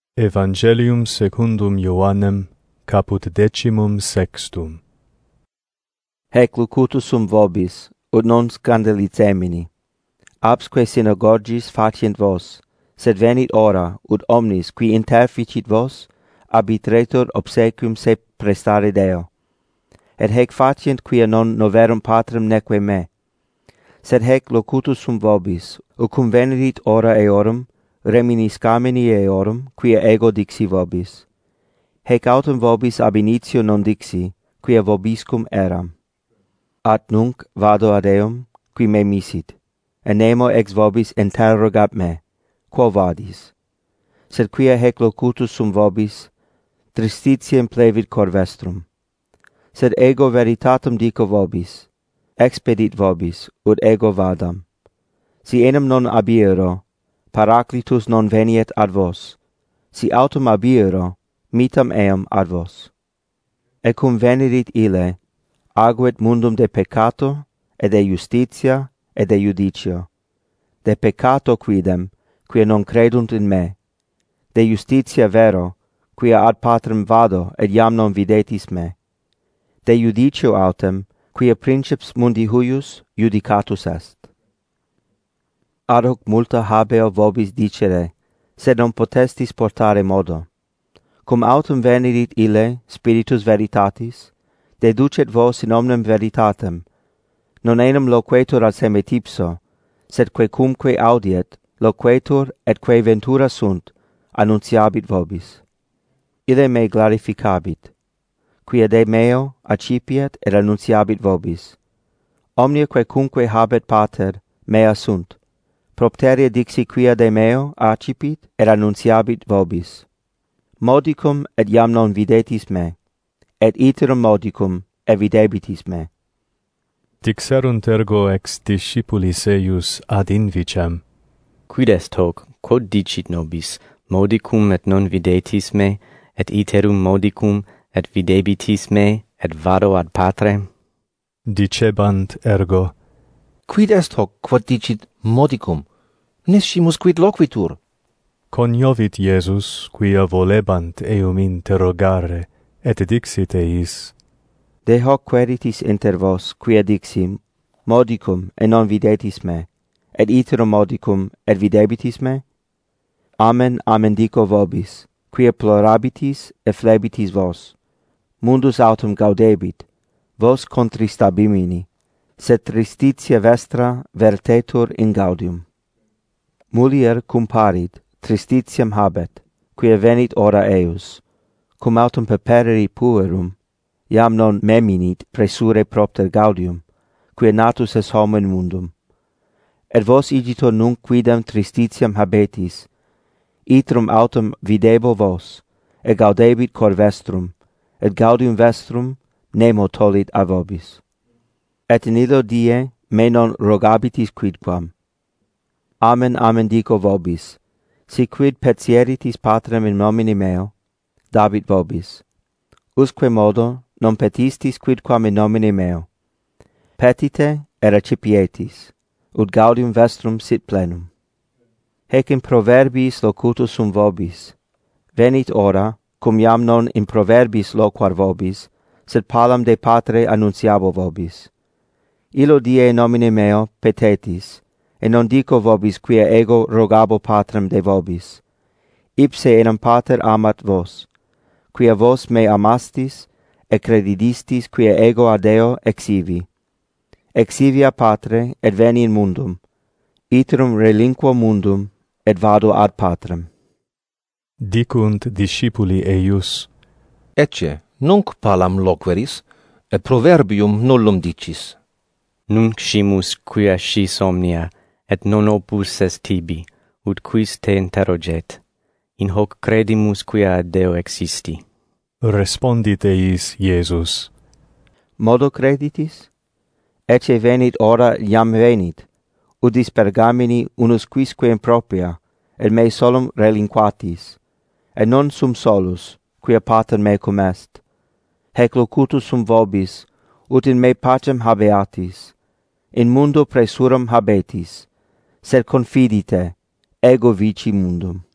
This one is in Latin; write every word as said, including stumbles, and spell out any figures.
Evangelium secundum Ioannem, caput decimum sextum. Haec locutus sum vobis, ut non scandalizemini. Absque synagogis facient vos, sed venit ora, ut omnis, qui interficit vos, arbitretur obsequium se prestare Deo. Et haec facient quia non noverum patrem neque me. Sed haec locutus sum vobis, ut cum venerit ora eorum, reminiscamini eorum, quia ego dixi vobis. Haec autem vobis ab initio non dixi, quia vobiscum eram. At nunc vado ad eum, qui me misit, et nemo ex vobis interrogat me, quo vadis? Sed quia haec locutus sum vobis, tristitiam plevit cor vestrum. Sed ego veritatem dico vobis, expedit vobis, ut ego vadam. Si enim non abiero, Paraclitus non veniet ad vos, si autem abiero, mitam eam ad vos. Et cum venerit ille, arguet mundum de peccato, et de justitia, et de judicio. De peccato quidem, quia non credunt in me. De justitia vero, quia ad patrem vado, et iam non videtis me. De judicio autem, quia princeps mundi huius judicatus est. Ad hoc multa habeo vobis dicere, sed non potestis portare modo. Cum autem venerit ille, spiritus veritatis, deducet vos in omnem veritatem, non enim loquetur ad semetipso, sed quecumque audiet, loquetur et quae ventura sunt, annunciabit vobis. Ille me glorificabit, quia de meo accipiet et annunciabit vobis. Omnia quecumque habet pater, mea sunt. Propteria dixi quia de meo accipit et annunciabit vobis. Modicum et iam non videtis me, et iterum modicum evidebitis me. Dixerunt ergo ex discipulis eius ad invicem. Quid est hoc, quod dicit nobis, modicum et non videtis me, et iterum modicum et videbitis me, et vado ad Patrem? Dicebant ergo, Quid est hoc, quod dicit modicum? Nescimus quid loquitur. coniovit Iesus, quia volebant eum interrogare, et dixit eis, De hoc queritis inter vos, quia dixim, modicum et non videtis me, et iterum modicum et videbitis me? Amen, amen dico vobis, quia plorabitis et flebitis vos. Mundus autem gaudebit, vos contristabimini, sed tristitia vestra vertetur in gaudium. Mulier cum parit, tristitiam habet, quia venit ora eius, cum autem perperiri puerum, iam non meminit praesure propter gaudium, quia natus es homo in mundum. Et vos igitur nunc quidem tristitiam habetis, iterum autem videbo vos, et gaudebit cor vestrum, et gaudium vestrum nemo tollit a vobis. Et in illo die me non rogabitis quidquam. Amen, amen dico vobis, si quid petieritis Patrem in nomine meo, dabit vobis. Usque modo non petistis quidquam in nomine meo. Petite et recipietis, ut gaudium vestrum sit plenum. Haec in proverbiis locutus sum vobis. Venit ora, cum iam non in proverbis loquar vobis, sed palam de Patre annunciabo vobis. Illo die in nomine meo petetis, et non dico vobis quia ego rogabo Patrem de vobis. Ipse enam Pater amat vos, quia vos me amastis, et credidistis quia ego ad Deo exivi. Exivia Patre, et veni in mundum, iterum relinquo mundum, et vado ad Patrem. dicunt discipuli eius, Ecce, nunc palam loqueris, et proverbium nullum dicis. Nunc scimus quia scis omnia, et non opus est tibi, ut quis te interroget. In hoc credimus quia ad Deo existi. respondit eis Iesus, Modo creditis? Ecce venit ora iam venit, ut dispergamini unus quisque impropria, et me solum relinquatis, et non sum solus, quia Pater mecum est. Haec locutus sum vobis, ut in me pacem habeatis, in mundo praesuram habetis, sed confidite, ego vici mundum.